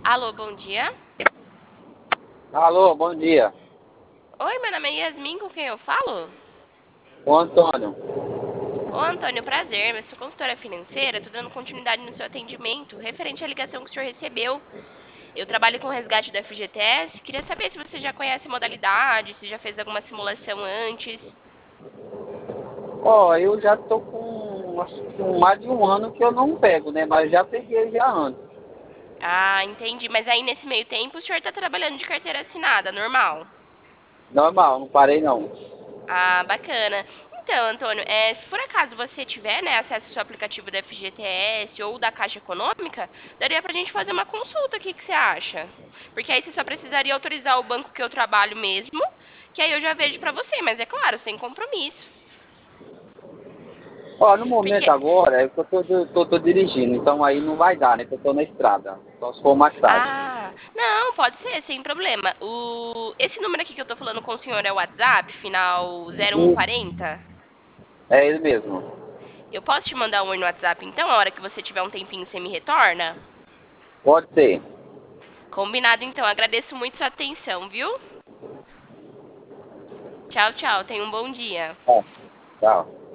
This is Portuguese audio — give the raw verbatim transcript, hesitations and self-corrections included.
Alô, bom dia. Alô, bom dia. Oi, meu nome é Yasmin, com quem eu falo? Ô Antônio. Ô, Antônio, prazer. Eu sou consultora financeira, tô dando continuidade no seu atendimento, referente à ligação que o senhor recebeu. Eu trabalho com resgate da F G T S. Queria saber se você já conhece a modalidade, se já fez alguma simulação antes. Ó, eu já tô com, acho que com mais de um ano que eu não pego, né? Mas já peguei já antes. Ah, entendi. Mas aí, nesse meio tempo, o senhor tá trabalhando de carteira assinada, normal? Normal, não parei não. Ah, bacana. Então, Antônio, é, se por acaso você tiver, né, acesso ao seu aplicativo da F G T S ou da Caixa Econômica, daria pra gente fazer uma consulta, o que que você acha? Porque aí você só precisaria autorizar o banco que eu trabalho mesmo, que aí eu já vejo pra você, mas é claro, sem compromisso. Ó, no momento Porque, agora é que eu tô, tô, tô dirigindo, então aí não vai dar, né? Que eu tô na estrada. Só se for mais tarde. ah, não, pode ser, sem problema. O, esse número aqui que eu tô falando com o senhor é o WhatsApp, final zero um Hum, quarenta. É ele mesmo. Eu posso te mandar um oi no WhatsApp, então, a hora que você tiver um tempinho, você me retorna? Pode ser. Combinado, então. Agradeço muito sua atenção, viu? Tchau, tchau. Tenha um bom dia. Tá, tchau.